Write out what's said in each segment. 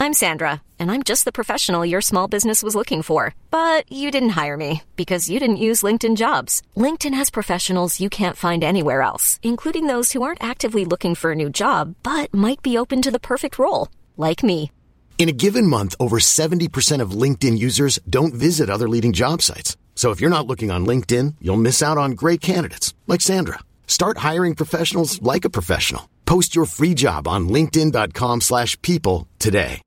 I'm Sandra, and I'm just the professional your small business was looking for. But you didn't hire me because you didn't use LinkedIn Jobs. LinkedIn has professionals you can't find anywhere else, including those who aren't actively looking for a new job, but might be open to the perfect role, like me. In a given month, over 70% of LinkedIn users don't visit other leading job sites. So if you're not looking on LinkedIn, you'll miss out on great candidates like Sandra. Start hiring professionals like a professional. Post your free job on linkedin.com/people today.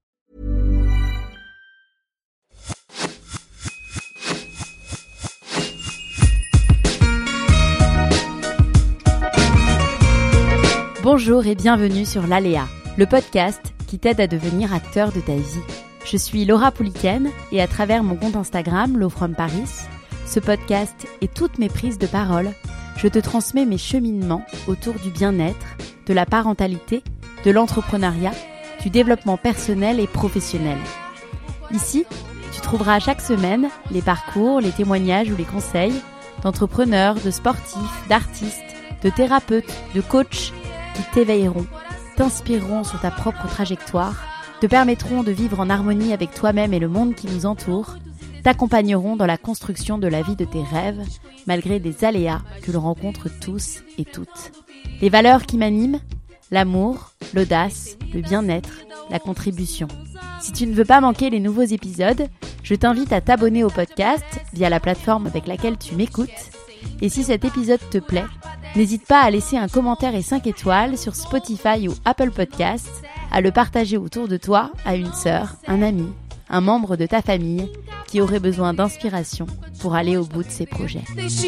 Bonjour et bienvenue sur l'Aléa, le podcast qui t'aide à devenir acteur de ta vie. Je suis Laura Pouliken et à travers mon compte Instagram, Lo From Paris, ce podcast et toutes mes prises de parole, je te transmets mes cheminements autour du bien-être, de la parentalité, de l'entrepreneuriat, du développement personnel et professionnel. Ici, tu trouveras chaque semaine les parcours, les témoignages ou les conseils d'entrepreneurs, de sportifs, d'artistes, de thérapeutes, de coachs qui t'éveilleront, t'inspireront sur ta propre trajectoire, te permettront de vivre en harmonie avec toi-même et le monde qui nous entoure, t'accompagneront dans la construction de la vie de tes rêves, malgré des aléas que l'on rencontre tous et toutes. Les valeurs qui m'animent, l'amour, l'audace, le bien-être, la contribution. Si tu ne veux pas manquer les nouveaux épisodes, je t'invite à t'abonner au podcast via la plateforme avec laquelle tu m'écoutes. Et si cet épisode te plaît, n'hésite pas à laisser un commentaire et 5 étoiles sur Spotify ou Apple Podcasts, à le partager autour de toi à une sœur, un ami, un membre de ta famille qui aurait besoin d'inspiration pour aller au bout de ses projets.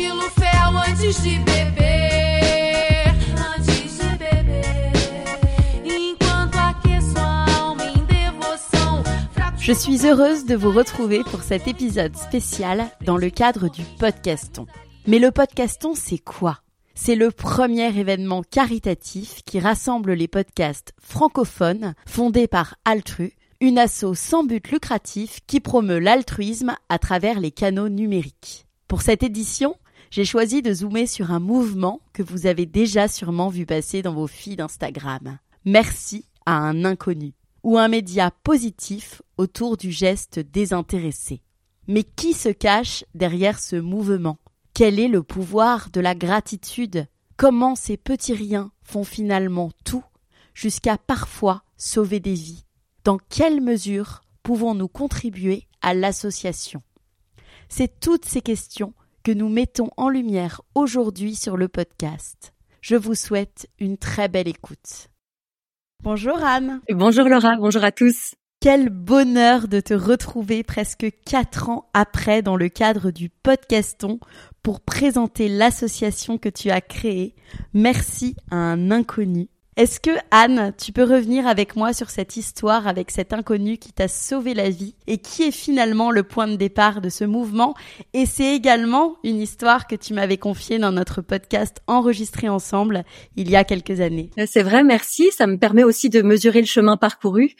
Je suis heureuse de vous retrouver pour cet épisode spécial dans le cadre du Podcaston. Mais le Podcaston, c'est quoi ? C'est le premier événement caritatif qui rassemble les podcasts francophones fondés par Altru, une asso sans but lucratif qui promeut l'altruisme à travers les canaux numériques. Pour cette édition, j'ai choisi de zoomer sur un mouvement que vous avez déjà sûrement vu passer dans vos feeds Instagram. Merci à un inconnu, ou un média positif autour du geste désintéressé. Mais qui se cache derrière ce mouvement ? Quel est le pouvoir de la gratitude ? Comment ces petits riens font finalement tout, jusqu'à parfois sauver des vies ? Dans quelle mesure pouvons-nous contribuer à l'association ? C'est toutes ces questions que nous mettons en lumière aujourd'hui sur le podcast. Je vous souhaite une très belle écoute. Bonjour Anne. Bonjour Laura, bonjour à tous. Quel bonheur de te retrouver presque 4 ans après dans le cadre du Podcaston pour présenter l'association que tu as créée. Merci à un inconnu. Est-ce que Anne, tu peux revenir avec moi sur cette histoire avec cet inconnu qui t'a sauvé la vie et qui est finalement le point de départ de ce mouvement ? Et c'est également une histoire que tu m'avais confiée dans notre podcast enregistré ensemble il y a quelques années. C'est vrai, merci. Ça me permet aussi de mesurer le chemin parcouru.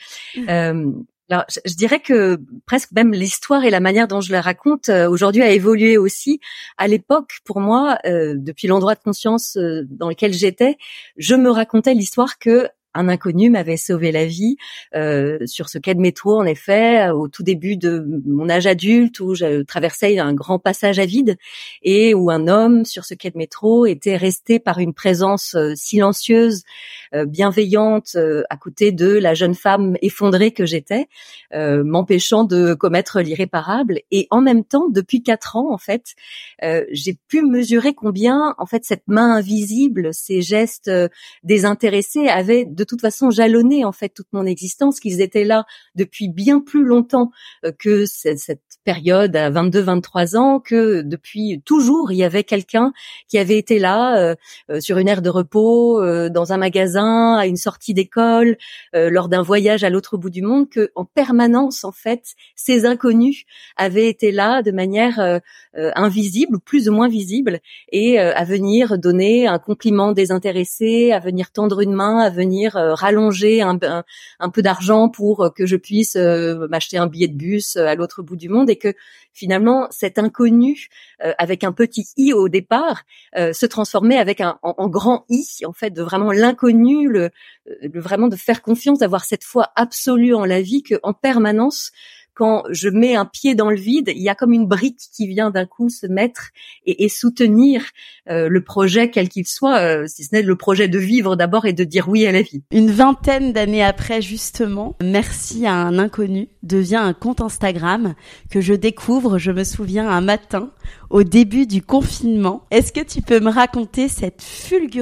Alors, je dirais que presque même l'histoire et la manière dont je la raconte aujourd'hui a évolué aussi. À l'époque, pour moi, depuis l'endroit de conscience dans lequel j'étais, je me racontais l'histoire que un inconnu m'avait sauvé la vie sur ce quai de métro, en effet, au tout début de mon âge adulte, où je traversais un grand passage à vide et où un homme sur ce quai de métro était resté par une présence silencieuse, bienveillante, à côté de la jeune femme effondrée que j'étais, m'empêchant de commettre l'irréparable. Et en même temps, depuis 4 ans, en fait, j'ai pu mesurer combien, en fait, cette main invisible, ces gestes désintéressés avaient de toute façon jalonné en fait toute mon existence, qu'ils étaient là depuis bien plus longtemps que cette période à 22-23 ans, que depuis toujours il y avait quelqu'un qui avait été là sur une aire de repos, dans un magasin, à une sortie d'école, lors d'un voyage à l'autre bout du monde, que en permanence en fait ces inconnus avaient été là de manière invisible ou plus ou moins visible, et à venir donner un compliment désintéressé, à venir tendre une main, à venir venir rallonger un peu d'argent pour que je puisse m'acheter un billet de bus à l'autre bout du monde, et que finalement cet inconnu avec un petit i au départ se transformait avec en grand I, en fait, de vraiment l'inconnu, le vraiment de faire confiance, d'avoir cette foi absolue en la vie, que en permanence, quand je mets un pied dans le vide, il y a comme une brique qui vient d'un coup se mettre et soutenir le projet quel qu'il soit, si ce n'est le projet de vivre d'abord et de dire oui à la vie. Une vingtaine d'années après, justement, Merci à un inconnu devient un compte Instagram que je découvre, je me souviens, un matin au début du confinement. Est-ce que tu peux me raconter cette fulgurance ?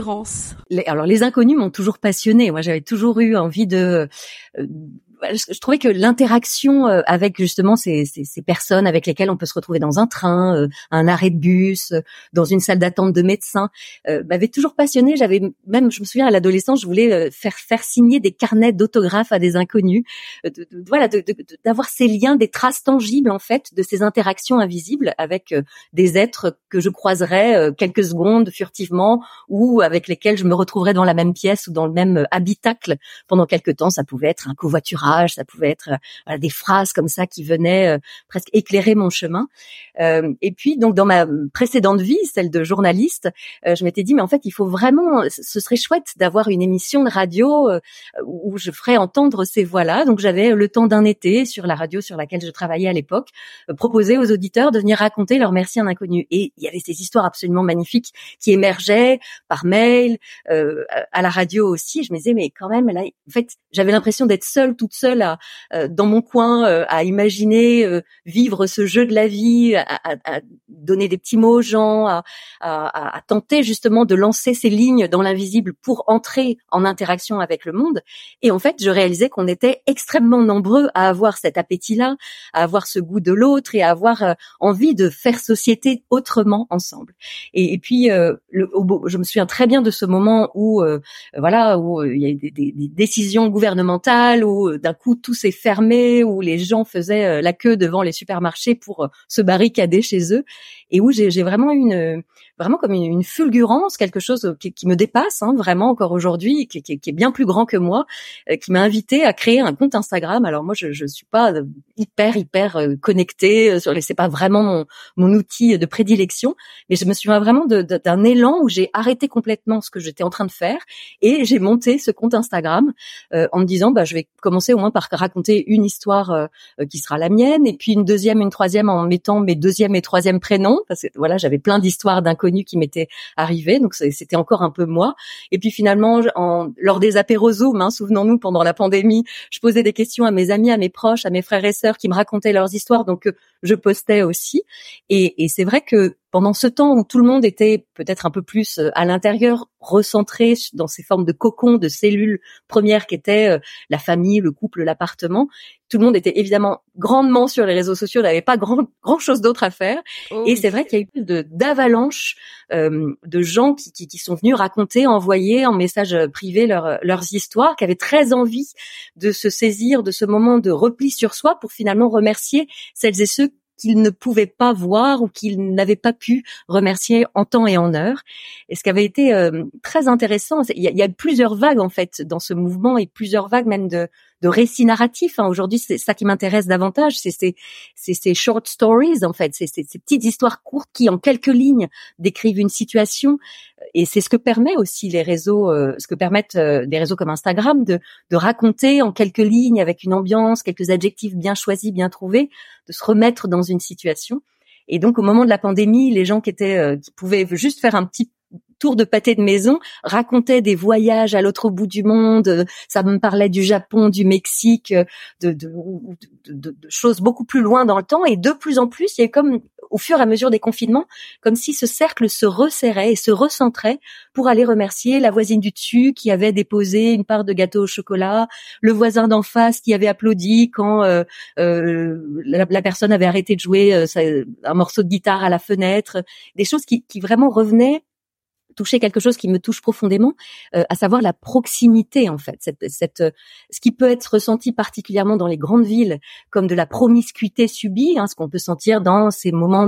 Alors les inconnus m'ont toujours passionnée. Moi, j'avais toujours eu envie de je trouvais que l'interaction avec justement ces personnes avec lesquelles on peut se retrouver dans un train, un arrêt de bus, dans une salle d'attente de médecins, m'avait toujours passionnée. J'avais même, je me souviens à l'adolescence, je voulais faire signer des carnets d'autographes à des inconnus, d'avoir ces liens, des traces tangibles en fait de ces interactions invisibles avec des êtres que je croiserais quelques secondes furtivement, ou avec lesquels je me retrouverais dans la même pièce ou dans le même habitacle pendant quelques temps. Ça pouvait être un covoiturage, ça pouvait être des phrases comme ça qui venaient presque éclairer mon chemin. Et puis donc dans ma précédente vie, celle de journaliste, je m'étais dit mais en fait il faut vraiment, ce serait chouette d'avoir une émission de radio où je ferais entendre ces voix-là. Donc j'avais le temps d'un été sur la radio sur laquelle je travaillais à l'époque, proposer aux auditeurs de venir raconter leur merci à un inconnu. Et il y avait ces histoires absolument magnifiques qui émergeaient par mail, à la radio aussi. Je me disais mais quand même là, en fait j'avais l'impression d'être toute seule dans mon coin à imaginer vivre ce jeu de la vie, à donner des petits mots aux gens, à tenter justement de lancer ces lignes dans l'invisible pour entrer en interaction avec le monde. Et en fait, je réalisais qu'on était extrêmement nombreux à avoir cet appétit-là, à avoir ce goût de l'autre et à avoir envie de faire société autrement ensemble. Et puis, je me souviens très bien de ce moment où il y a des décisions gouvernementales, où d'un coup tout s'est fermé, où les gens faisaient la queue devant les supermarchés pour se barricader chez eux, et où j'ai vraiment vraiment comme une fulgurance, quelque chose qui me dépasse vraiment encore aujourd'hui, qui est bien plus grand que moi, qui m'a invité à créer un compte Instagram. Alors moi je suis pas hyper connectée c'est pas vraiment mon outil de prédilection, mais je me souviens vraiment d'un élan où j'ai arrêté complètement ce que j'étais en train de faire et j'ai monté ce compte Instagram en me disant je vais commencer au moins par raconter une histoire qui sera la mienne, et puis une deuxième, une troisième en mettant mes deuxième et troisième prénoms, parce que j'avais plein d'histoires d'inconnus qui m'étaient arrivées, donc c'était encore un peu moi. Et puis finalement, lors des apéros Zoom, souvenons-nous, pendant la pandémie, je posais des questions à mes amis, à mes proches, à mes frères et sœurs qui me racontaient leurs histoires, donc je postais aussi. Et c'est vrai que pendant ce temps où tout le monde était peut-être un peu plus à l'intérieur, recentré dans ces formes de cocons, de cellules premières qui étaient la famille, le couple, l'appartement, tout le monde était évidemment grandement sur les réseaux sociaux, n'avait pas grand chose d'autre à faire. Oh, et c'est vrai qu'il y a eu d'avalanche de gens qui sont venus raconter, envoyer en message privé leurs histoires, qui avaient très envie de se saisir de ce moment de repli sur soi pour finalement remercier celles et ceux qu'ils ne pouvaient pas voir ou qu'ils n'avaient pas pu remercier en temps et en heure. Et ce qui avait été très intéressant, il y a plusieurs vagues en fait dans ce mouvement, et plusieurs vagues même de récits narratifs. Aujourd'hui, c'est ça qui m'intéresse davantage, c'est ces short stories en fait, c'est ces petites histoires courtes qui en quelques lignes décrivent une situation. Et c'est ce que permet aussi les réseaux, ce que permettent des réseaux comme Instagram de raconter en quelques lignes, avec une ambiance, quelques adjectifs bien choisis, bien trouvés, de se remettre dans une situation. Et donc au moment de la pandémie, les gens qui pouvaient juste faire un petit tour de pâté de maison racontaient des voyages à l'autre bout du monde. Ça me parlait du Japon, du Mexique, de choses beaucoup plus loin dans le temps. Et de plus en plus, il y a comme, au fur et à mesure des confinements, comme si ce cercle se resserrait et se recentrait pour aller remercier la voisine du dessus qui avait déposé une part de gâteau au chocolat, le voisin d'en face qui avait applaudi quand la personne avait arrêté de jouer un morceau de guitare à la fenêtre, des choses qui vraiment revenaient touché quelque chose qui me touche profondément, à savoir la proximité en fait, ce qui peut être ressenti particulièrement dans les grandes villes comme de la promiscuité subie, ce qu'on peut sentir dans ces moments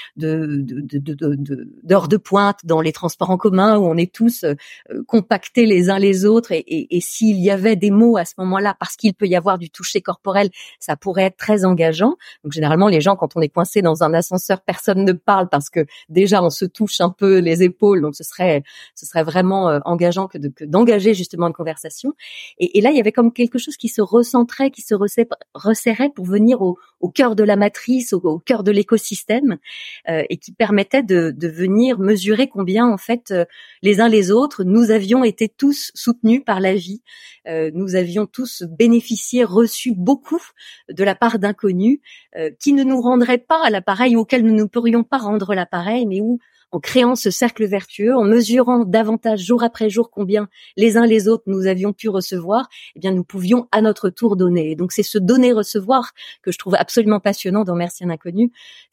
d'heures de pointe dans les transports en commun où on est tous compactés les uns les autres et s'il y avait des mots à ce moment-là, parce qu'il peut y avoir du toucher corporel, ça pourrait être très engageant. Donc généralement les gens, quand on est coincé dans un ascenseur, personne ne parle parce que déjà on se touche un peu les épaules, donc ce serait vraiment engageant que d'engager justement une conversation. Et là il y avait comme quelque chose qui se recentrait, qui se resserrait pour venir au cœur de la matrice, au cœur de l'écosystème, et qui permettait de venir mesurer combien en fait les uns les autres nous avions été tous soutenus par la vie, nous avions tous bénéficié, reçu beaucoup de la part d'inconnus qui ne nous rendraient pas à l'appareil, auquel nous ne pourrions pas rendre l'appareil, mais où en créant ce cercle vertueux, en mesurant davantage jour après jour combien les uns les autres nous avions pu recevoir, eh bien nous pouvions à notre tour donner. Et donc c'est ce donner-recevoir que je trouve absolument passionnant dans Merci un inconnu,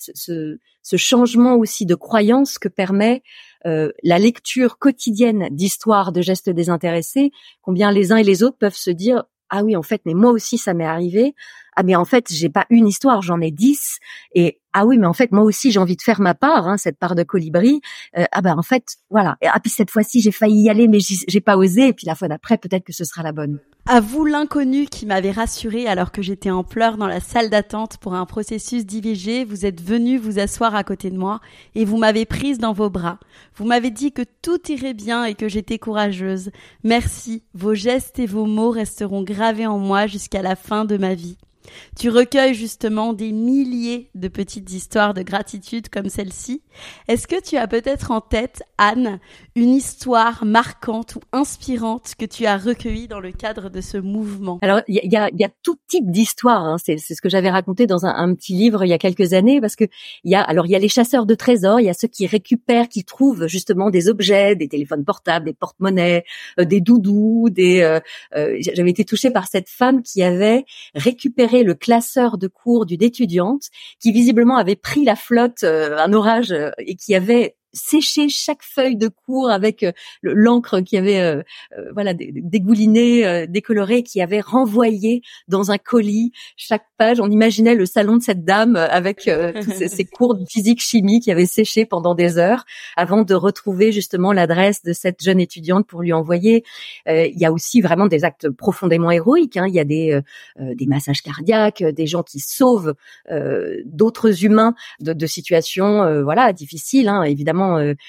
ce changement aussi de croyance que permet la lecture quotidienne d'histoires de gestes désintéressés, combien les uns et les autres peuvent se dire « Ah oui, en fait, mais moi aussi ça m'est arrivé. Ah mais en fait, j'ai pas une histoire, j'en ai 10. Et ah oui, mais en fait, moi aussi j'ai envie de faire ma part, cette part de colibri. En fait, voilà. Et puis cette fois-ci, j'ai failli y aller, mais j'ai pas osé. Et puis la fois d'après, peut-être que ce sera la bonne. » À vous l'inconnu qui m'avait rassurée alors que j'étais en pleurs dans la salle d'attente pour un processus d'IVG, vous êtes venu vous asseoir à côté de moi et vous m'avez prise dans vos bras. Vous m'avez dit que tout irait bien et que j'étais courageuse. Merci, vos gestes et vos mots resteront gravés en moi jusqu'à la fin de ma vie. Tu recueilles justement des milliers de petites histoires de gratitude comme celle-ci. Est-ce que tu as peut-être en tête, Anne, une histoire marquante ou inspirante que tu as recueillie dans le cadre de ce mouvement? Alors, il y a tout type d'histoire. C'est ce que j'avais raconté dans un petit livre il y a quelques années, parce que il y a les chasseurs de trésors, il y a ceux qui récupèrent, qui trouvent justement des objets, des téléphones portables, des porte-monnaies, des doudous, j'avais été touchée par cette femme qui avait récupéré le classeur de cours d'une étudiante qui visiblement avait pris la flotte, un orage, et qui avait séché chaque feuille de cours avec l'encre qui avait dégouliné, décoloré, qui avait renvoyé dans un colis chaque page. On imaginait le salon de cette dame avec tous ces cours de physique chimie qui avaient séché pendant des heures avant de retrouver justement l'adresse de cette jeune étudiante pour lui envoyer. Il y a aussi vraiment des actes profondément héroïques. Il y a des massages cardiaques, des gens qui sauvent d'autres humains de situations difficiles, évidemment.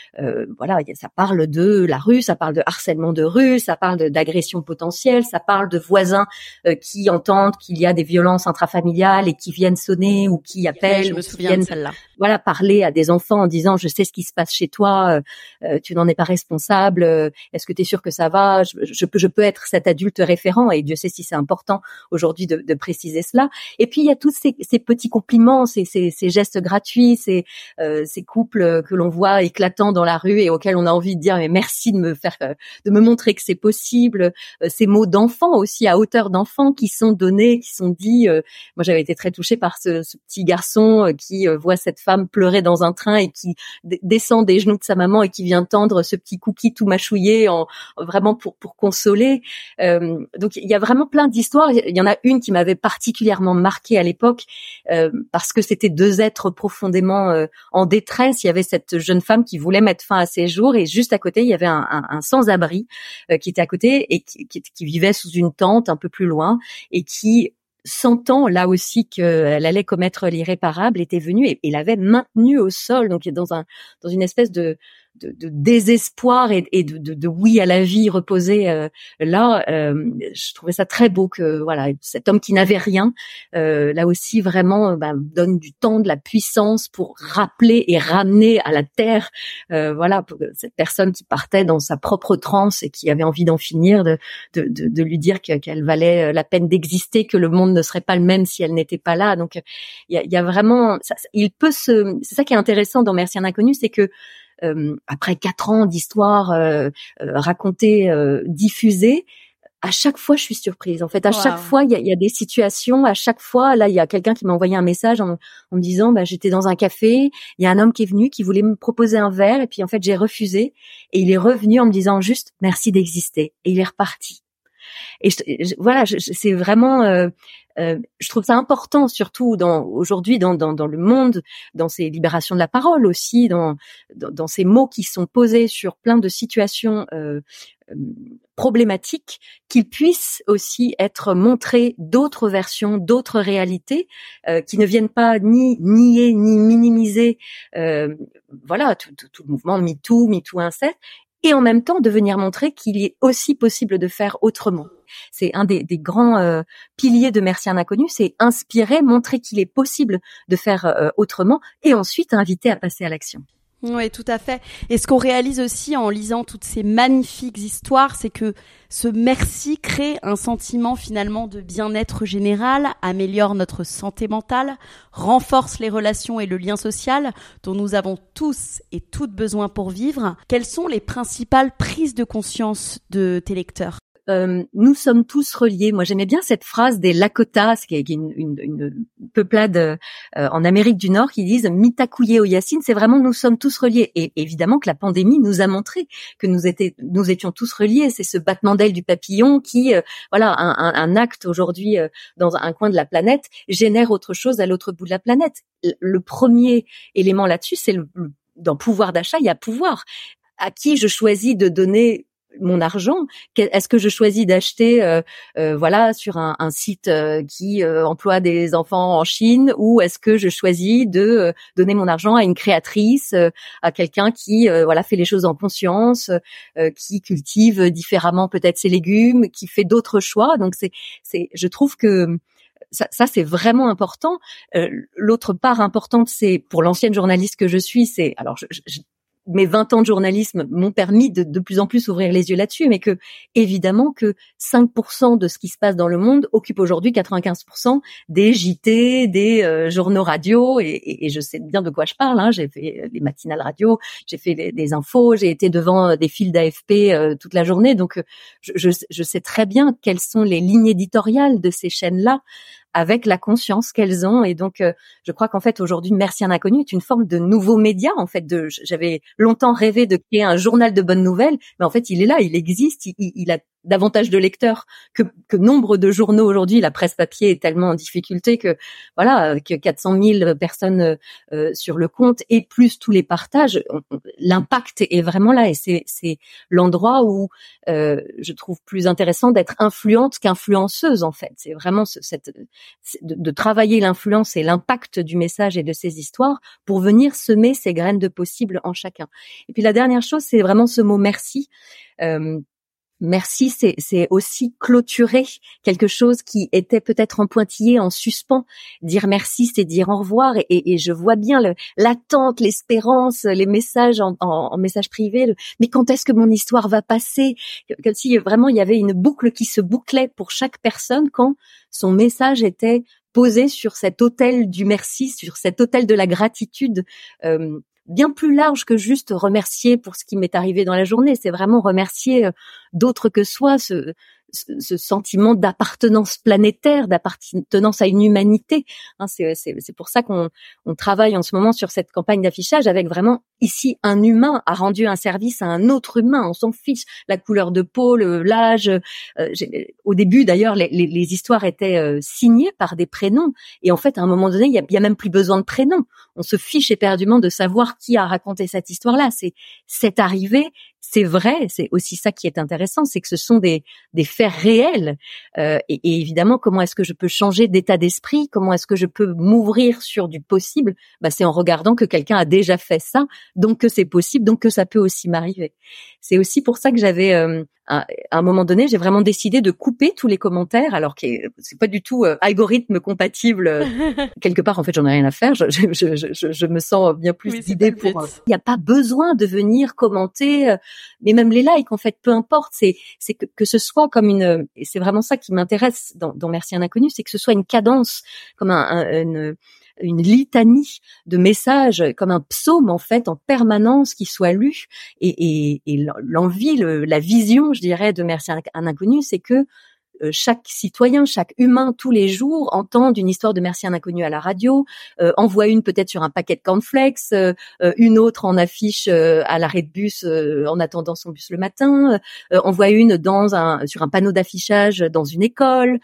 Ça parle de la rue, ça parle de harcèlement de rue, ça parle d'agression potentielle, ça parle de voisins qui entendent qu'il y a des violences intrafamiliales et qui viennent sonner ou qui appellent. Je me souviens de celle-là. Parler à des enfants en disant « Je sais ce qui se passe chez toi, tu n'en es pas responsable, est-ce que tu es sûr que ça va ?» Je peux être cet adulte référent, et Dieu sait si c'est important aujourd'hui de préciser cela. Et puis il y a tous ces petits compliments, ces gestes gratuits, ces couples que l'on voit éclatants dans la rue et auxquels on a envie de dire « Mais merci de me montrer que c'est possible », ces mots d'enfants aussi, à hauteur d'enfants, qui sont donnés, qui sont dits. Moi j'avais été très touchée par ce petit garçon qui voit cette femme pleurer dans un train et qui descend des genoux de sa maman et qui vient tendre ce petit cookie tout mâchouillé vraiment pour consoler. Donc il y a vraiment plein d'histoires. Il y en a une qui m'avait particulièrement marquée à l'époque parce que c'était deux êtres profondément en détresse. Il y avait cette jeune femme qui voulait mettre fin à ses jours, et juste à côté il y avait un sans-abri qui était à côté et qui vivait sous une tente un peu plus loin, et qui, sentant là aussi qu'elle allait commettre l'irréparable, était venue et l'avait maintenue au sol, donc dans une espèce de désespoir et de oui à la vie reposée là. Je trouvais ça très beau que cet homme qui n'avait rien là aussi vraiment donne du temps, de la puissance pour rappeler et ramener à la terre pour cette personne qui partait dans sa propre transe et qui avait envie d'en finir, de lui dire qu'elle valait la peine d'exister, que le monde ne serait pas le même si elle n'était pas là. Donc il y a vraiment c'est ça qui est intéressant dans Merci un inconnu, c'est que après 4 ans d'histoire racontée, diffusée, à chaque fois, je suis surprise. En fait, à chaque Wow. fois, il y a des situations. À chaque fois, là, il y a quelqu'un qui m'a envoyé un message en me disant, j'étais dans un café, il y a un homme qui est venu, qui voulait me proposer un verre, et puis en fait, j'ai refusé. Et il est revenu en me disant juste merci d'exister. Et il est reparti. Et c'est vraiment, je trouve ça important, surtout aujourd'hui dans le monde, dans ces libérations de la parole aussi, dans ces mots qui sont posés sur plein de situations problématiques, qu'ils puissent aussi être montrés d'autres versions, d'autres réalités, qui ne viennent pas ni nier ni minimiser, tout le mouvement MeToo Inceste, et en même temps de venir montrer qu'il est aussi possible de faire autrement. C'est un des grands piliers de Merci un inconnu, c'est inspirer, montrer qu'il est possible de faire autrement, et ensuite inviter à passer à l'action. Oui, tout à fait. Et ce qu'on réalise aussi en lisant toutes ces magnifiques histoires, c'est que ce merci crée un sentiment finalement de bien-être général, améliore notre santé mentale, renforce les relations et le lien social dont nous avons tous et toutes besoin pour vivre. Quelles sont les principales prises de conscience de tes lecteurs ? Nous sommes tous reliés. Moi, j'aimais bien cette phrase des Lakota, qui est une peuplade en Amérique du Nord, qui disent Mitakuye Oyasin, c'est vraiment nous sommes tous reliés. Et évidemment que la pandémie nous a montré que nous étions tous reliés. C'est ce battement d'aile du papillon qui, un acte aujourd'hui dans un coin de la planète génère autre chose à l'autre bout de la planète. Le premier élément là-dessus, c'est dans pouvoir d'achat, il y a pouvoir. À qui je choisis de donner mon argent? Est-ce que je choisis d'acheter sur un site qui emploie des enfants en Chine, ou est-ce que je choisis de donner mon argent à une créatrice, à quelqu'un qui fait les choses en conscience, qui cultive différemment peut-être ses légumes, qui fait d'autres choix. Donc je trouve que ça c'est vraiment important. L'autre part importante, c'est pour l'ancienne journaliste que je suis, c'est alors mes 20 ans de journalisme m'ont permis de plus en plus ouvrir les yeux là-dessus, mais que, évidemment, que 5% de ce qui se passe dans le monde occupe aujourd'hui 95% des JT, des journaux radio, et je sais bien de quoi je parle, hein. J'ai fait les matinales radio, j'ai fait des infos, j'ai été devant des fils d'AFP toute la journée, donc je sais très bien quelles sont les lignes éditoriales de ces chaînes-là, avec la conscience qu'elles ont. Et donc, je crois qu'en fait, aujourd'hui, Merci un inconnu est une forme de nouveau média. En fait, j'avais longtemps rêvé de créer un journal de bonnes nouvelles, mais en fait, il est là, il existe, il a davantage de lecteurs que nombre de journaux aujourd'hui. La presse papier est tellement en difficulté que 400 000 personnes sur le compte, et plus tous les partages, l'impact est vraiment là, et c'est l'endroit où je trouve plus intéressant d'être influente qu'influenceuse. En fait, c'est vraiment de travailler l'influence et l'impact du message et de ces histoires pour venir semer ces graines de possible en chacun. Et puis la dernière chose, c'est vraiment ce mot merci. Merci, c'est aussi clôturer quelque chose qui était peut-être en pointillé, en suspens. Dire merci, c'est dire au revoir, et je vois bien l'attente, l'espérance, les messages en message privé. Mais quand est-ce que mon histoire va passer? Comme si vraiment il y avait une boucle qui se bouclait pour chaque personne quand son message était posé sur cet autel du merci, sur cet autel de la gratitude. Bien plus large que juste remercier pour ce qui m'est arrivé dans la journée. C'est vraiment remercier d'autres que soi, ce sentiment d'appartenance planétaire, d'appartenance à une humanité. Hein, c'est pour ça qu'on travaille en ce moment sur cette campagne d'affichage avec vraiment ici un humain a rendu un service à un autre humain. On s'en fiche la couleur de peau, l'âge. Au début d'ailleurs, les histoires étaient signées par des prénoms, et en fait à un moment donné, il y a même plus besoin de prénoms. On se fiche éperdument de savoir qui a raconté cette histoire-là. C'est arrivé. C'est vrai, c'est aussi ça qui est intéressant, c'est que ce sont des faits réels, et évidemment, comment est-ce que je peux changer d'état d'esprit, comment est-ce que je peux m'ouvrir sur du possible? C'est en regardant que quelqu'un a déjà fait ça, donc que c'est possible, donc que ça peut aussi m'arriver. C'est aussi pour ça que j'avais à un moment donné, j'ai vraiment décidé de couper tous les commentaires, alors que c'est pas du tout algorithme compatible. Quelque part, en fait, j'en ai rien à faire. Je me sens bien plus guidée pour. Il n'y a pas besoin de venir commenter, mais même les likes, en fait, peu importe. C'est que ce soit comme une. Et c'est vraiment ça qui m'intéresse dans Merci un inconnu, c'est que ce soit une cadence, comme une litanie de messages, comme un psaume en fait en permanence qui soit lu. Et l'envie, la vision, je dirais, de Merci à un inconnu, c'est que chaque citoyen, chaque humain, tous les jours, entende une histoire de Merci à un inconnu à la radio, envoie une peut-être sur un paquet de cornflakes, une autre en affiche à l'arrêt de bus en attendant son bus le matin, envoie une sur un panneau d'affichage dans une école,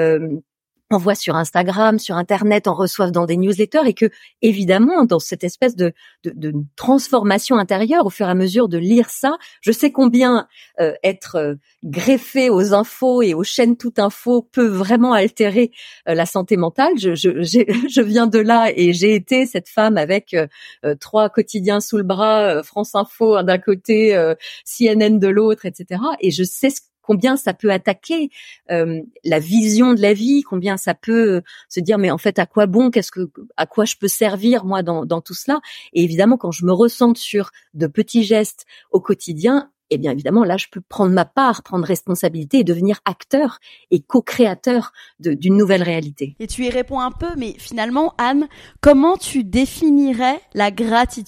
on voit sur Instagram, sur Internet, on reçoit dans des newsletters, et que, évidemment, dans cette espèce de transformation intérieure, au fur et à mesure de lire ça, je sais combien être greffé aux infos et aux chaînes Tout Info peut vraiment altérer la santé mentale. Je viens de là et j'ai été cette femme avec 3 quotidiens sous le bras, France Info d'un côté, CNN de l'autre, etc. Et je sais combien ça peut attaquer la vision de la vie, combien ça peut se dire mais en fait à quoi bon, à quoi je peux servir moi dans tout cela. Et évidemment quand je me ressente sur de petits gestes au quotidien, eh bien évidemment là je peux prendre ma part, prendre responsabilité et devenir acteur et co-créateur d'une nouvelle réalité. Et tu y réponds un peu, mais finalement Anne, comment tu définirais la gratitude ?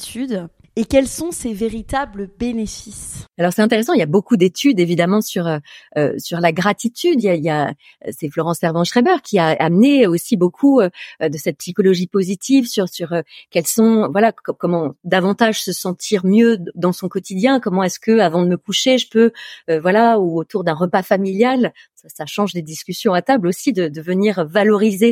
Et quels sont ses véritables bénéfices? Alors c'est intéressant, il y a beaucoup d'études évidemment sur la gratitude. C'est Florence Servan-Schreiber qui a amené aussi beaucoup de cette psychologie positive sur quels sont comment davantage se sentir mieux dans son quotidien. Comment est-ce que avant de me coucher je peux ou autour d'un repas familial, ça change des discussions à table aussi, de venir valoriser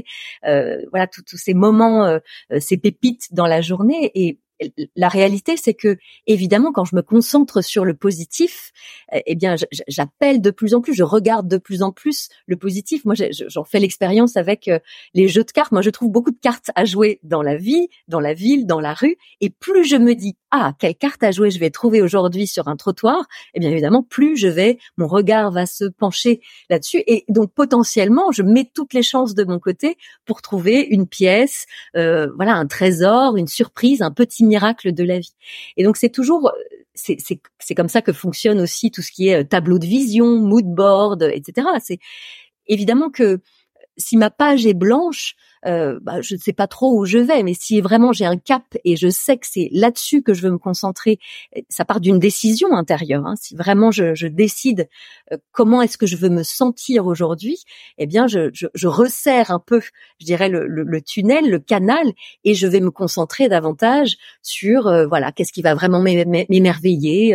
tous ces moments, ces pépites dans la journée. Et la réalité, c'est que, évidemment, quand je me concentre sur le positif, eh bien, j'appelle de plus en plus, je regarde de plus en plus le positif. Moi, j'en fais l'expérience avec les jeux de cartes. Moi, je trouve beaucoup de cartes à jouer dans la vie, dans la ville, dans la rue. Et plus je me dis, quelle carte à jouer je vais trouver aujourd'hui sur un trottoir, eh bien, évidemment, plus mon regard va se pencher là-dessus. Et donc, potentiellement, je mets toutes les chances de mon côté pour trouver une pièce, un trésor, une surprise, un petit miracle de la vie. Et donc c'est toujours c'est comme ça que fonctionne aussi tout ce qui est tableau de vision, mood board, etc. C'est évidemment que si ma page est blanche, je ne sais pas trop où je vais, mais si vraiment j'ai un cap et je sais que c'est là-dessus que je veux me concentrer, ça part d'une décision intérieure. Si vraiment je décide comment est-ce que je veux me sentir aujourd'hui, eh bien je resserre un peu, je dirais le tunnel, le canal, et je vais me concentrer davantage sur qu'est-ce qui va vraiment m'émerveiller,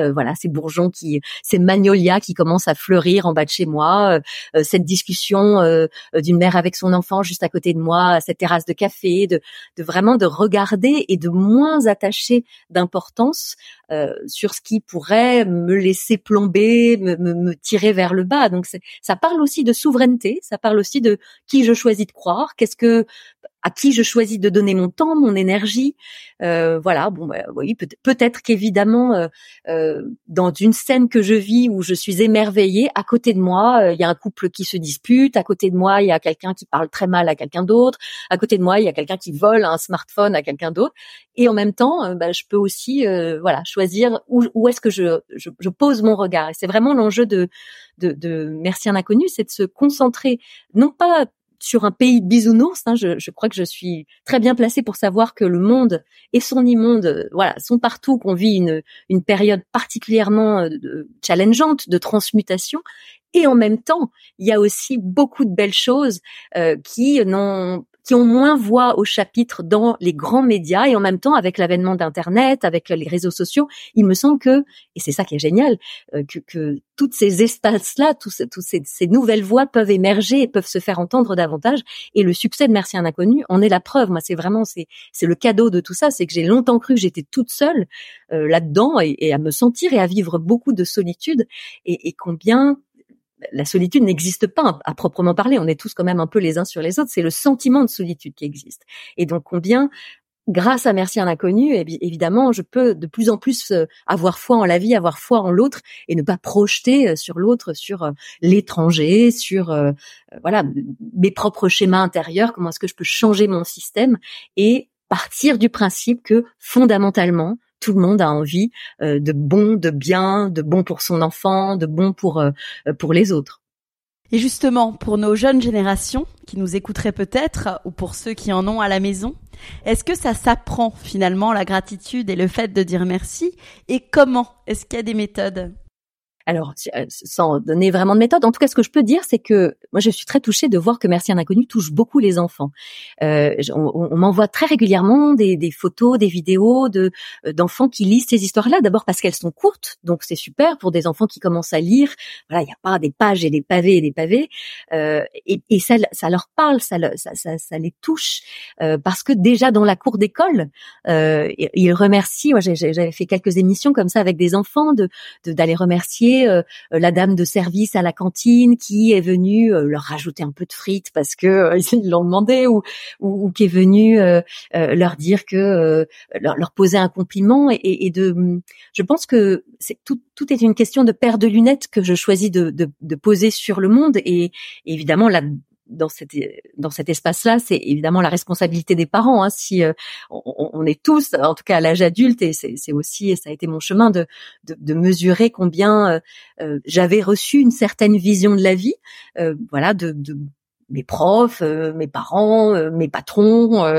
ces magnolias qui commencent à fleurir en bas de chez moi, cette discussion d'une mère avec son enfant juste à côté de moi, cette terrasse de café, de vraiment de regarder et de moins attacher d'importance sur ce qui pourrait me laisser plomber, me tirer vers le bas. Donc ça parle aussi de souveraineté, ça parle aussi de qui je choisis de croire, à qui je choisis de donner mon temps, mon énergie. Oui, peut-être qu'évidemment, dans une scène que je vis où je suis émerveillée, à côté de moi, il y a un couple qui se dispute, à côté de moi, il y a quelqu'un qui parle très mal à quelqu'un d'autre, à côté de moi, il y a quelqu'un qui vole un smartphone à quelqu'un d'autre. Et en même temps, je peux aussi choisir où est-ce que je pose mon regard. Et c'est vraiment l'enjeu de Merci à un inconnu, c'est de se concentrer, non pas sur un pays bisounours, je crois que je suis très bien placée pour savoir que le monde et son immonde, sont partout, qu'on vit une période particulièrement challengeante de transmutation. Et en même temps, il y a aussi beaucoup de belles choses qui ont moins voix au chapitre dans les grands médias, et en même temps, avec l'avènement d'Internet, avec les réseaux sociaux, il me semble que, et c'est ça qui est génial, que tous ces espaces-là, tous ces nouvelles voix peuvent émerger et peuvent se faire entendre davantage. Et le succès de Merci à un inconnu en est la preuve. Moi, c'est vraiment, c'est le cadeau de tout ça, c'est que j'ai longtemps cru que j'étais toute seule là-dedans, et à me sentir et à vivre beaucoup de solitude, et combien la solitude n'existe pas à proprement parler. On est tous quand même un peu les uns sur les autres. C'est le sentiment de solitude qui existe. Et donc combien, grâce à Merci à un inconnu, évidemment, je peux de plus en plus avoir foi en la vie, avoir foi en l'autre, et ne pas projeter sur l'autre, sur l'étranger, sur mes propres schémas intérieurs. Comment est-ce que je peux changer mon système et partir du principe que fondamentalement, tout le monde a envie de bon, de bien, de bon pour son enfant, de bon pour les autres. Et justement, pour nos jeunes générations qui nous écouteraient peut-être, ou pour ceux qui en ont à la maison, Est-ce que ça s'apprend finalement, la gratitude et le fait de dire merci? Et comment? Est-ce qu'il y a des méthodes? Alors, sans donner vraiment de méthode, en tout cas, ce que je peux dire, c'est que moi, je suis très touchée de voir que Merci un inconnu touche beaucoup les enfants. On m'envoie très régulièrement des photos, des vidéos d'enfants qui lisent ces histoires-là. D'abord parce qu'elles sont courtes, donc c'est super pour des enfants qui commencent à lire. Voilà, il n'y a pas des pages et des pavés et des pavés. Et ça leur parle, ça les touche parce que déjà dans la cour d'école, ils remercient. Moi, j'avais fait quelques émissions comme ça avec des enfants d'aller remercier la dame de service à la cantine qui est venue leur rajouter un peu de frites parce que ils l'ont demandé ou qui est venue leur dire que leur poser un compliment et je pense que tout est une question de paire de lunettes que je choisis de poser sur le monde et évidemment là dans cet espace-là, c'est évidemment la responsabilité des parents. Si on est tous, en tout cas à l'âge adulte, et c'est aussi, et ça a été mon chemin de mesurer combien j'avais reçu une certaine vision de la vie, voilà, de mes profs, mes parents, mes patrons,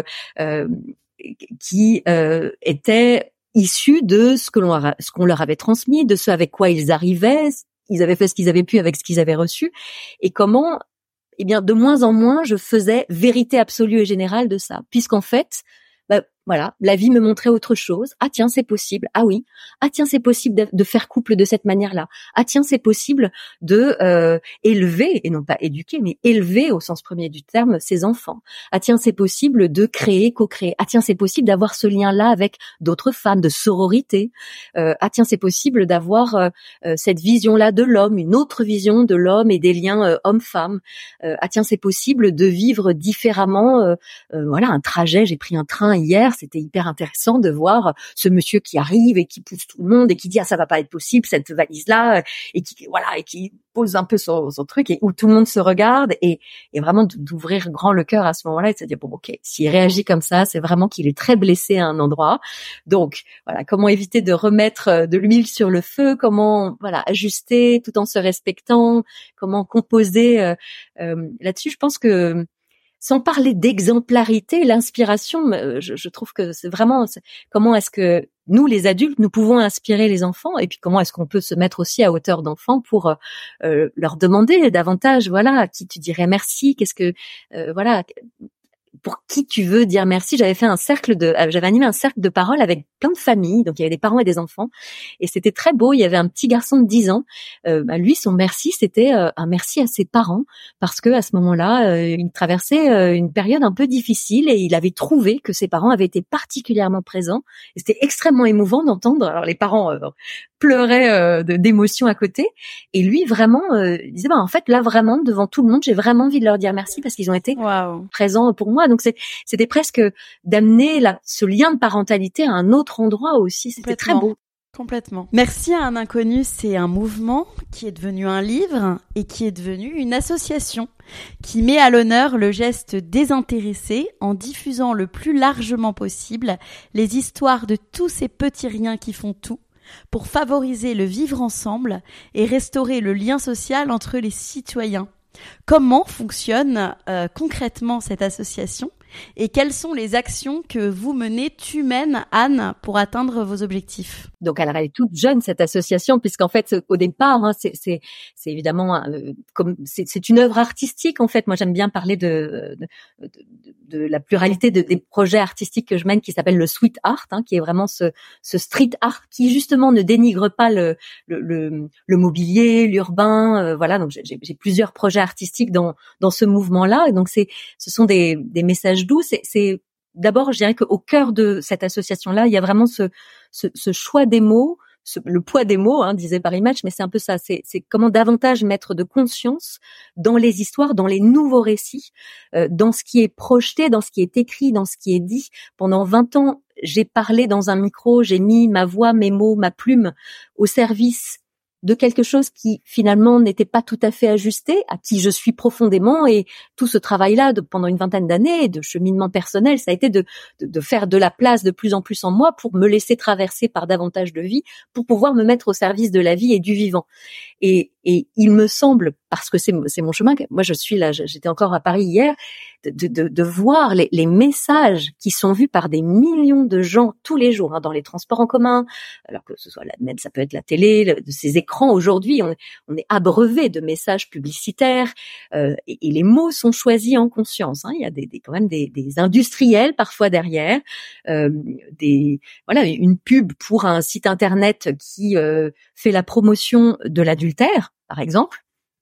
qui étaient issus de ce qu'on leur avait transmis, de ce avec quoi ils arrivaient. Ils avaient fait ce qu'ils avaient pu avec ce qu'ils avaient reçu, et comment eh bien, de moins en moins, je faisais vérité absolue et générale de ça, puisqu'en fait, voilà, la vie me montrait autre chose. Ah tiens, c'est possible. Ah oui. Ah tiens, c'est possible de faire couple de cette manière-là. Ah tiens, c'est possible de élever, et non pas éduquer, mais élever au sens premier du terme ses enfants. Ah tiens, c'est possible de créer, co-créer. Ah tiens, c'est possible d'avoir ce lien-là avec d'autres femmes, de sororité. Ah tiens, c'est possible d'avoir cette vision-là de l'homme, une autre vision de l'homme et des liens homme-femme. Ah tiens, c'est possible de vivre différemment. Voilà, un trajet. J'ai pris un train hier. C'était hyper intéressant de voir ce monsieur qui arrive et qui pousse tout le monde et qui dit ça va pas être possible cette valise là et qui pose un peu son truc et où tout le monde se regarde et vraiment d'ouvrir grand le cœur à ce moment-là et de se dire bon ok, s'il réagit comme ça, c'est vraiment qu'il est très blessé à un endroit. Donc voilà, comment éviter de remettre de l'huile sur le feu, comment ajuster tout en se respectant, comment composer là-dessus. Je pense que sans parler d'exemplarité, l'inspiration, je trouve que c'est vraiment comment est-ce que nous, les adultes, nous pouvons inspirer les enfants et puis comment est-ce qu'on peut se mettre aussi à hauteur d'enfants pour leur demander davantage, voilà, à qui tu dirais merci, qu'est-ce que, voilà, pour qui tu veux dire merci. J'avais animé un cercle de parole avec plein de familles, donc il y avait des parents et des enfants, et c'était très beau. Il y avait un petit garçon de 10 ans. Lui, son merci, c'était un merci à ses parents parce que à ce moment-là, il traversait une période un peu difficile et il avait trouvé que ses parents avaient été particulièrement présents. Et c'était extrêmement émouvant d'entendre. Alors les parents pleuraient d'émotion à côté, et lui vraiment il disait en fait là vraiment devant tout le monde, j'ai vraiment envie de leur dire merci parce qu'ils ont été présents pour moi. Donc c'était presque d'amener ce lien de parentalité à un autre endroit aussi. C'était très beau. Complètement. Merci à un inconnu, c'est un mouvement qui est devenu un livre et qui est devenu une association qui met à l'honneur le geste désintéressé en diffusant le plus largement possible les histoires de tous ces petits riens qui font tout pour favoriser le vivre ensemble et restaurer le lien social entre les citoyens. Comment fonctionne concrètement cette association et quelles sont les actions que vous mènes, Anne, pour atteindre vos objectifs? Donc, elle est toute jeune, cette association, puisqu'en fait, au départ, c'est évidemment comme c'est une œuvre artistique. En fait, moi, j'aime bien parler de la pluralité des projets artistiques que je mène, qui s'appelle le sweet art, qui est vraiment ce street art qui justement ne dénigre pas le mobilier, l'urbain. Voilà, donc j'ai plusieurs projets artistiques dans ce mouvement-là, et donc ce sont des messages doux. C'est d'abord, je dirais qu'au cœur de cette association-là, il y a vraiment ce choix des mots, le poids des mots, disait Paris Match, mais c'est un peu ça. C'est comment davantage mettre de conscience dans les histoires, dans les nouveaux récits, dans ce qui est projeté, dans ce qui est écrit, dans ce qui est dit. Pendant 20 ans, j'ai parlé dans un micro, j'ai mis ma voix, mes mots, ma plume au service de quelque chose qui finalement n'était pas tout à fait ajusté, à qui je suis profondément, et tout ce travail-là pendant une 20aine d'années de cheminement personnel, ça a été de faire de la place de plus en plus en moi pour me laisser traverser par davantage de vie, pour pouvoir me mettre au service de la vie et du vivant. Et Et il me semble, parce que c'est mon chemin, que moi je suis là, j'étais encore à Paris hier, de voir les messages qui sont vus par des millions de gens tous les jours, dans les transports en commun, alors que ce soit même ça peut être la télé, de ces écrans. Aujourd'hui, on est abreuvé de messages publicitaires, et les mots sont choisis en conscience. Il y a quand même des industriels parfois derrière, une pub pour un site internet qui fait la promotion de l'adultère, par exemple.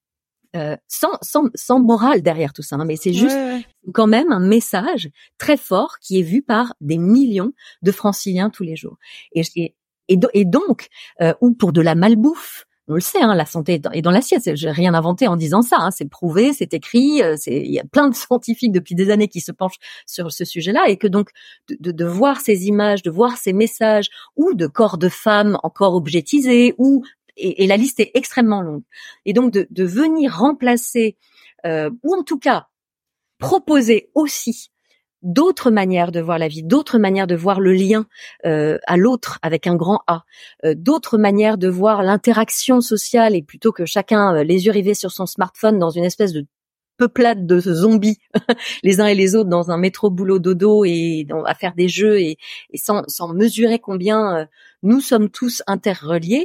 Sans morale derrière tout ça, mais c'est juste quand même un message très fort qui est vu par des millions de Franciliens tous les jours. Et donc, ou pour de la malbouffe, on le sait, la santé est dans l'assiette. J'ai rien inventé en disant ça. C'est prouvé, c'est écrit. Il y a plein de scientifiques depuis des années qui se penchent sur ce sujet-là, et que donc de voir ces images, de voir ces messages, ou de corps de femmes encore objetisés, et la liste est extrêmement longue. Et donc de venir remplacer, ou en tout cas proposer aussi d'autres manières de voir la vie, d'autres manières de voir le lien à l'autre avec un grand A, d'autres manières de voir l'interaction sociale, et plutôt que chacun les yeux rivés sur son smartphone dans une espèce de peuplade de zombies les uns et les autres dans un métro boulot dodo et à faire des jeux et sans mesurer combien nous sommes tous interreliés.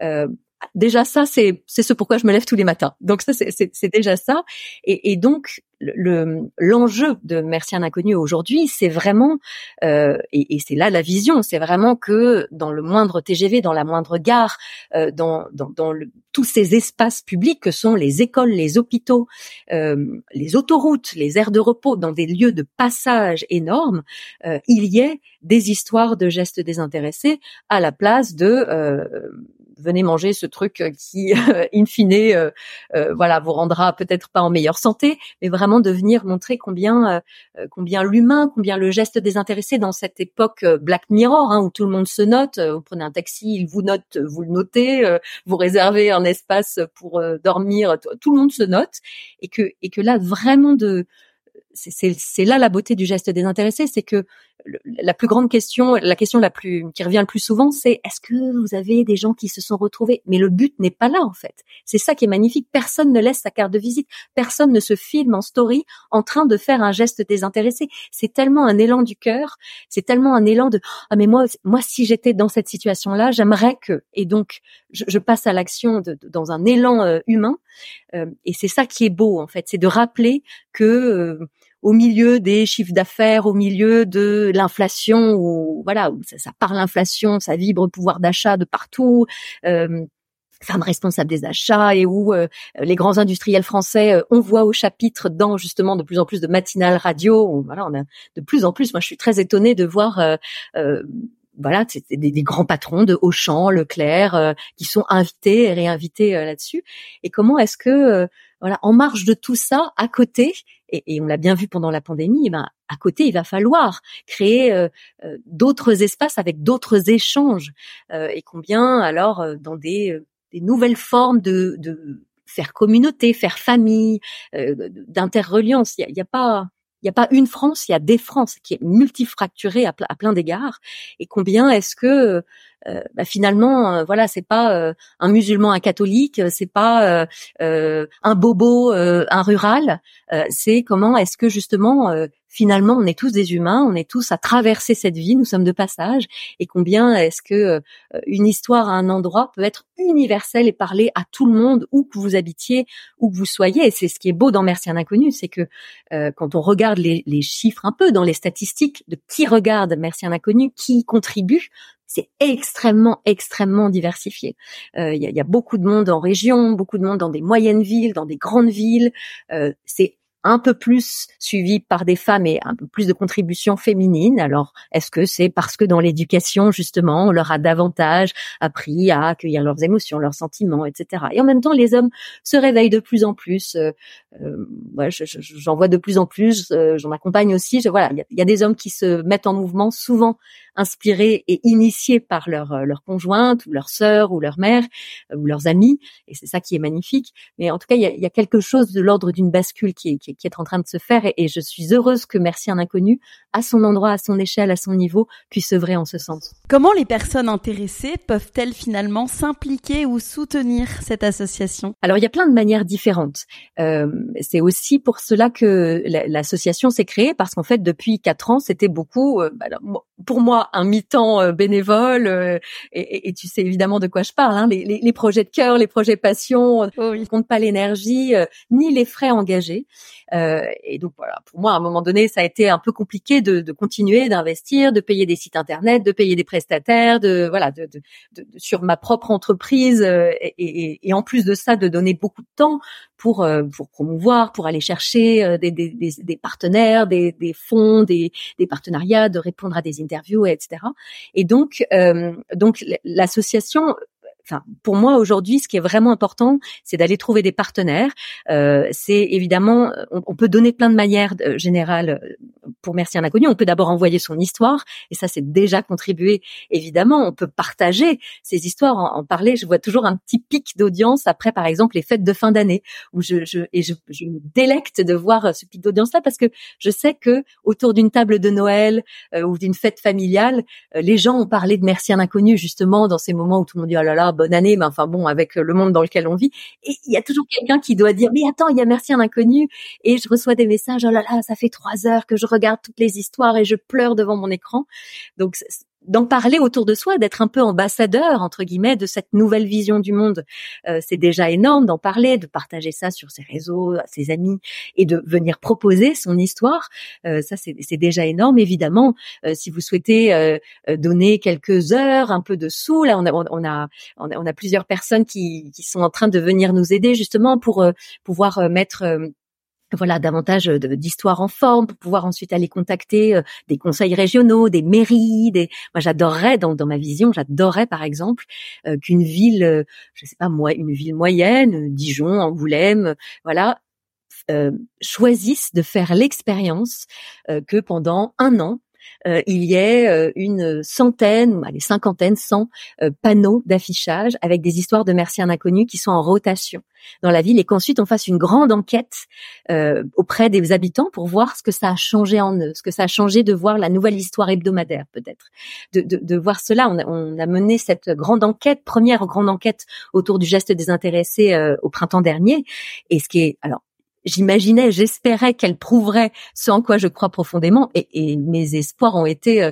Déjà ça, c'est ce pourquoi je me lève tous les matins. Donc ça, c'est déjà ça. Et donc l'enjeu de Merci un inconnu aujourd'hui, c'est vraiment et c'est là la vision, c'est vraiment que dans le moindre TGV, dans la moindre gare, dans tous ces espaces publics que sont les écoles, les hôpitaux, les autoroutes, les aires de repos, dans des lieux de passage énormes, il y ait des histoires de gestes désintéressés à la place de venez manger ce truc qui, in fine, vous rendra peut-être pas en meilleure santé, mais vraiment de venir montrer combien l'humain, combien le geste désintéressé dans cette époque Black Mirror, où tout le monde se note. Vous prenez un taxi, il vous note, vous le notez, vous réservez un espace pour dormir, tout le monde se note, et que là vraiment c'est là la beauté du geste désintéressé, c'est que la plus grande question, la question qui revient le plus souvent, c'est est-ce que vous avez des gens qui se sont retrouvés? Mais le but n'est pas là, en fait. C'est ça qui est magnifique. Personne ne laisse sa carte de visite. Personne ne se filme en story en train de faire un geste désintéressé. C'est tellement un élan du cœur. C'est tellement un élan de mais moi si j'étais dans cette situation-là, j'aimerais que. Et donc je passe à l'action dans un élan humain. Et c'est ça qui est beau, en fait. C'est de rappeler que au milieu des chiffres d'affaires, au milieu de l'inflation, où ça parle inflation, ça vibre pouvoir d'achat de partout, femmes responsables des achats, et où les grands industriels français, on voit au chapitre dans justement de plus en plus de matinales radio, on a de plus en plus, moi je suis très étonnée de voir c'est des grands patrons de Auchan, Leclerc, qui sont invités et réinvités là-dessus. Et comment est-ce que en marge de tout ça, à côté, et on l'a bien vu pendant la pandémie, à côté, il va falloir créer d'autres espaces avec d'autres échanges, et combien alors dans des nouvelles formes de faire communauté, faire famille, d'interreliance. Il y a pas une France, il y a des France qui est multifracturée à plein d'égards. Et combien est-ce que finalement, c'est pas un musulman, un catholique, c'est pas un bobo, un rural. C'est comment est-ce que justement, finalement, on est tous des humains, on est tous à traverser cette vie, nous sommes de passage. Et combien est-ce que une histoire à un endroit peut être universelle et parler à tout le monde, où que vous habitiez, où que vous soyez. Et c'est ce qui est beau dans Merci un inconnu, c'est que quand on regarde les chiffres un peu dans les statistiques de qui regarde Merci un inconnu, qui contribue, c'est extrêmement, extrêmement diversifié. Il y a beaucoup de monde en région, beaucoup de monde dans des moyennes villes, dans des grandes villes. C'est un peu plus suivi par des femmes et un peu plus de contributions féminines. Alors, est-ce que c'est parce que dans l'éducation, justement, on leur a davantage appris à accueillir leurs émotions, leurs sentiments, etc. Et en même temps, les hommes se réveillent de plus en plus. J'en vois de plus en plus. J'en accompagne aussi. Il y a des hommes qui se mettent en mouvement, souvent inspirés et initiés par leur conjointe ou leur sœur ou leur mère ou leurs amis, et c'est ça qui est magnifique. Mais en tout cas, il y a quelque chose de l'ordre d'une bascule qui est en train de se faire, et je suis heureuse que Merci un inconnu, à son endroit, à son échelle, à son niveau, puisse œuvrer en ce sens. Comment les personnes intéressées peuvent-elles finalement s'impliquer ou soutenir cette association? Alors, il y a plein de manières différentes. C'est aussi pour cela que l'association s'est créée, parce qu'en fait, depuis 4 ans, c'était beaucoup, pour moi, un mi-temps bénévole, et tu sais évidemment de quoi je parle, hein, les projets de cœur, les projets passion, Oh oui. on compte pas l'énergie, ni les frais engagés. Et donc voilà, pour moi, à un moment donné, ça a été un peu compliqué de continuer d'investir, de payer des sites internet, de payer des prestataires, de sur ma propre entreprise, et en plus de ça, de donner beaucoup de temps pour promouvoir, pour aller chercher des partenaires, des fonds, des partenariats, de répondre à des interviews, etc. Et donc l'association, enfin, pour moi aujourd'hui, ce qui est vraiment important, c'est d'aller trouver des partenaires. C'est évidemment, on peut donner plein de manières générales pour Merci un inconnu. On peut d'abord envoyer son histoire, et ça, c'est déjà contribué. Évidemment, on peut partager ces histoires, en parler. Je vois toujours un petit pic d'audience après, par exemple, les fêtes de fin d'année, où je me délecte de voir ce pic d'audience-là, parce que je sais que autour d'une table de Noël ou d'une fête familiale, les gens ont parlé de Merci un inconnu, justement, dans ces moments où tout le monde dit « Oh là là, bonne année », mais enfin bon, avec le monde dans lequel on vit. Et il y a toujours quelqu'un qui doit dire « Mais attends, il y a Merci un inconnu ». Et je reçois des messages « Oh là là, ça fait 3 heures que je regarde toutes les histoires et je pleure devant mon écran ». Donc, d'en parler autour de soi, d'être un peu ambassadeur, entre guillemets, de cette nouvelle vision du monde, c'est déjà énorme d'en parler, de partager ça sur ses réseaux, à ses amis, et de venir proposer son histoire. Ça, c'est déjà énorme. Évidemment, si vous souhaitez donner quelques heures, un peu de sous, là, on a plusieurs personnes qui sont en train de venir nous aider, justement, pour pouvoir mettre davantage d'histoires en forme, pour pouvoir ensuite aller contacter des conseils régionaux, des mairies, moi j'adorerais, dans ma vision, j'adorerais par exemple qu'une ville, je sais pas moi, une ville moyenne, Dijon, Angoulême, choisisse de faire l'expérience que pendant 1 an, il y ait une centaine, allez, 50, 100 panneaux d'affichage avec des histoires de Merci un inconnu qui sont en rotation dans la ville, et qu'ensuite on fasse une grande enquête auprès des habitants pour voir ce que ça a changé en eux, ce que ça a changé de voir la nouvelle histoire hebdomadaire, peut-être, de voir cela. On a mené cette première grande enquête autour du geste désintéressé au printemps dernier, et ce qui est, alors, j'espérais qu'elle prouverait ce en quoi je crois profondément, et mes espoirs ont été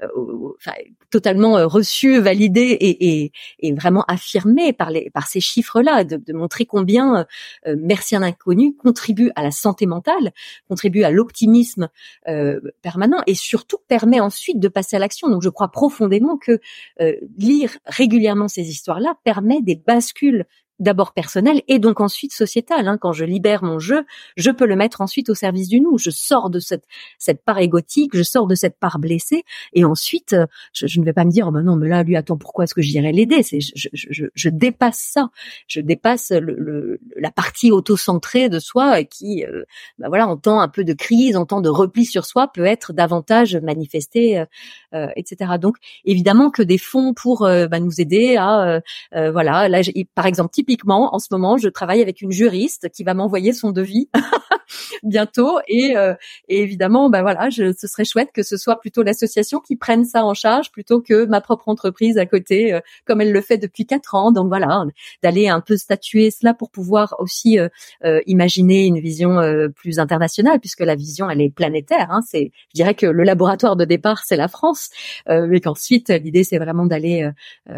totalement reçus, validés et vraiment affirmés par ces chiffres-là, de montrer combien Merci un inconnu contribue à la santé mentale, contribue à l'optimisme permanent, et surtout permet ensuite de passer à l'action. Donc je crois profondément que lire régulièrement ces histoires-là permet des bascules, d'abord personnel et donc ensuite sociétal. Quand je libère mon jeu, je peux le mettre ensuite au service du nous. Je sors de cette part égotique, je sors de cette part blessée, et ensuite je ne vais pas me dire « Oh ben non, mais là, lui, attends, pourquoi est-ce que j'irais l'aider ?» Je dépasse ça. Je dépasse la partie auto-centrée de soi qui, en temps un peu de crise, en temps de repli sur soi, peut être davantage manifestée, etc. Donc, évidemment que des fonds pour nous aider à, là, par exemple, typiquement, en ce moment, je travaille avec une juriste qui va m'envoyer son devis bientôt, et évidemment, ce serait chouette que ce soit plutôt l'association qui prenne ça en charge plutôt que ma propre entreprise à côté, comme elle le fait depuis 4 ans. Donc voilà, d'aller un peu statuer cela pour pouvoir aussi imaginer une vision plus internationale, puisque la vision, elle est planétaire. Je dirais que le laboratoire de départ, c'est la France, mais qu'ensuite, l'idée, c'est vraiment d'aller,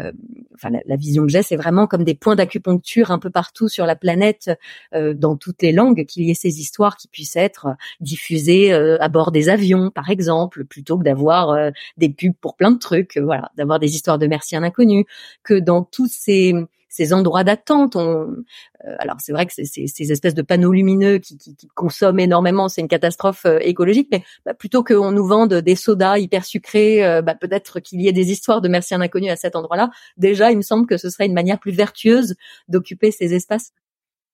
la vision que j'ai, c'est vraiment comme des points d'acupuncture un peu partout sur la planète, dans toutes les langues, qu'il y ait ces histoires qui puissent être diffusées à bord des avions, par exemple, plutôt que d'avoir des pubs pour plein de trucs, d'avoir des histoires de Merci un inconnu, que dans tous ces endroits d'attente, alors c'est vrai que ces espèces de panneaux lumineux qui consomment énormément, c'est une catastrophe écologique, mais plutôt qu'on nous vende des sodas hyper sucrés, peut-être qu'il y ait des histoires de Merci un inconnu à cet endroit-là. Déjà, il me semble que ce serait une manière plus vertueuse d'occuper ces espaces.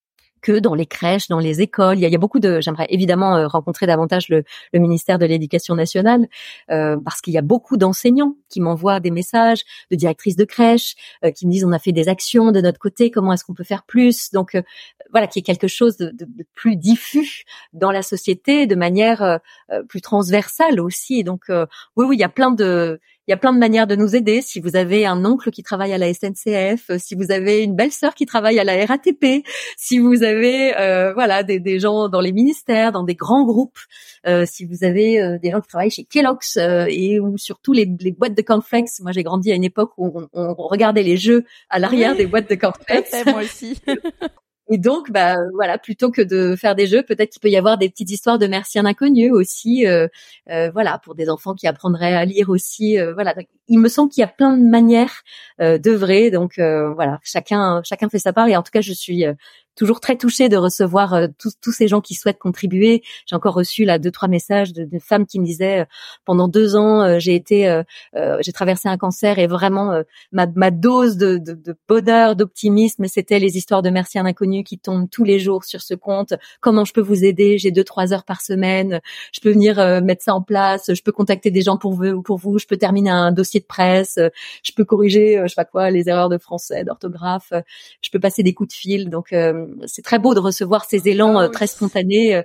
que dans les crèches, dans les écoles. Il y a beaucoup de. J'aimerais évidemment rencontrer davantage le ministère de l'Éducation nationale parce qu'il y a beaucoup d'enseignants qui m'envoient des messages, de directrices de crèche qui me disent on a fait des actions de notre côté, comment est-ce qu'on peut faire plus. Donc voilà, qu'il y ait quelque chose de plus diffus dans la société, de manière plus transversale aussi. Donc oui, il y a plein de manières de nous aider. Si vous avez un oncle qui travaille à la SNCF, si vous avez une belle-sœur qui travaille à la RATP, si vous avez des gens dans les ministères, dans des grands groupes, si vous avez des gens qui travaillent chez Kellogg's ou surtout les boîtes de cornflakes. Moi, j'ai grandi à une époque où on regardait les jeux à l'arrière des boîtes de cornflakes. Moi aussi. Et donc, voilà, plutôt que de faire des jeux, peut-être qu'il peut y avoir des petites histoires de merci un inconnu aussi, pour des enfants qui apprendraient à lire aussi. Voilà, donc, il me semble qu'il y a plein de manières d'œuvrer. Donc voilà, chacun fait sa part. Et en tout cas, je suis toujours très touchée de recevoir tous ces gens qui souhaitent contribuer. J'ai encore reçu là 2-3 messages de femmes qui me disaient pendant 2 ans j'ai traversé un cancer et vraiment ma dose de bonheur, d'optimisme, c'était les histoires de merci à un inconnu qui tombent tous les jours sur ce compte. Comment je peux vous aider? J'ai 2-3 heures par semaine. Je peux venir mettre ça en place. Je peux contacter des gens pour vous. Je peux terminer un dossier de presse. Je peux corriger les erreurs de français, d'orthographe. Je peux passer des coups de fil. Donc c'est très beau de recevoir ces élans très spontanés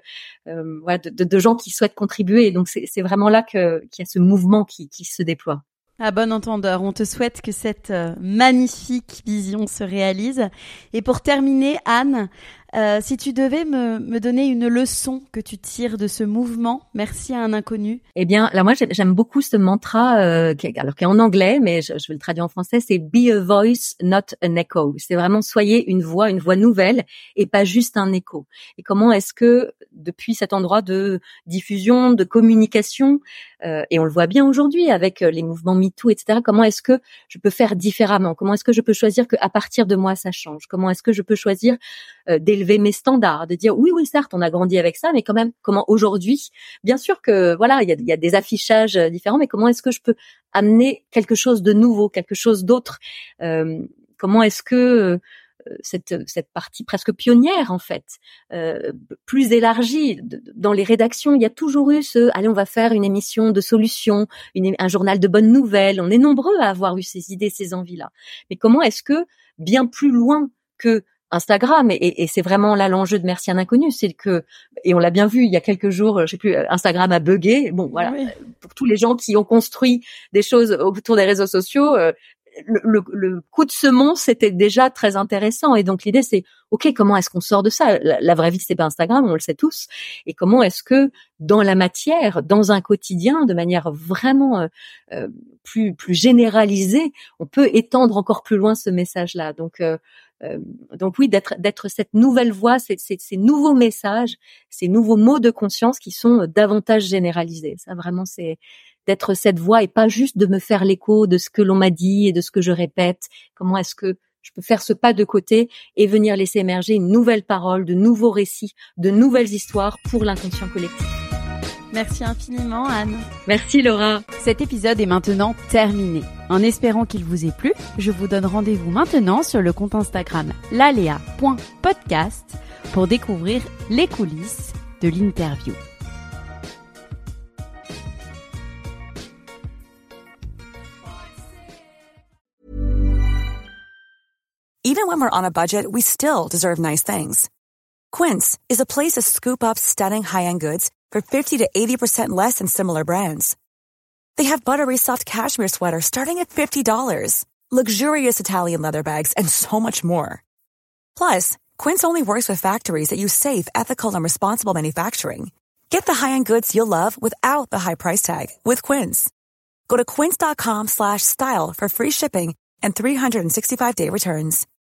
de gens qui souhaitent contribuer. Donc c'est vraiment là qu'il y a ce mouvement qui se déploie. À bon entendeur, on te souhaite que cette magnifique vision se réalise. Et pour terminer, Anne, si tu devais me donner une leçon que tu tires de ce mouvement, merci à un inconnu. Eh bien, là, moi, j'aime beaucoup ce mantra, qui est en anglais, mais je vais le traduire en français, c'est be a voice, not an echo. C'est vraiment soyez une voix nouvelle et pas juste un écho. Et comment est-ce que, depuis cet endroit de diffusion, de communication, et on le voit bien aujourd'hui avec les mouvements MeToo, etc., comment est-ce que je peux faire différemment? Comment est-ce que je peux choisir qu'à partir de moi, ça change? Comment est-ce que je peux choisir d'élever mes standards, de dire oui, certes, on a grandi avec ça, mais quand même, comment aujourd'hui, bien sûr que voilà, il y a des affichages différents, mais comment est-ce que je peux amener quelque chose de nouveau, quelque chose d'autre? Comment est-ce que cette partie presque pionnière en fait, plus élargie dans les rédactions, il y a toujours eu allez, on va faire une émission de solutions, un journal de bonnes nouvelles. On est nombreux à avoir eu ces idées, ces envies-là. Mais comment est-ce que bien plus loin que Instagram, et c'est vraiment là l'enjeu de Merci un inconnu, c'est que, et on l'a bien vu il y a quelques jours, je sais plus, Instagram a bugué. Bon, voilà, oui. Pour tous les gens qui ont construit des choses autour des réseaux sociaux, le coup de semonce était déjà très intéressant. Et donc l'idée c'est, ok, comment est-ce qu'on sort de ça? La vraie vie c'est pas Instagram, on le sait tous. Et comment est-ce que dans la matière, dans un quotidien, de manière vraiment plus généralisée, on peut étendre encore plus loin ce message-là. Donc oui, d'être cette nouvelle voix, ces nouveaux messages, ces nouveaux mots de conscience qui sont davantage généralisés. Ça vraiment c'est d'être cette voix et pas juste de me faire l'écho de ce que l'on m'a dit et de ce que je répète. Comment est-ce que je peux faire ce pas de côté et venir laisser émerger une nouvelle parole, de nouveaux récits, de nouvelles histoires pour l'inconscient collectif. Merci infiniment, Anne. Merci, Laura. Cet épisode est maintenant terminé. En espérant qu'il vous ait plu, je vous donne rendez-vous maintenant sur le compte Instagram lalea.podcast pour découvrir les coulisses de l'interview. Even when we're on a budget, we still deserve nice things. Quince is a place to scoop up stunning high-end goods for 50 to 80% less than similar brands. They have buttery soft cashmere sweaters starting at $50, luxurious Italian leather bags, and so much more. Plus, Quince only works with factories that use safe, ethical, and responsible manufacturing. Get the high-end goods you'll love without the high price tag with Quince. Go to quince.com/style for free shipping and 365-day returns.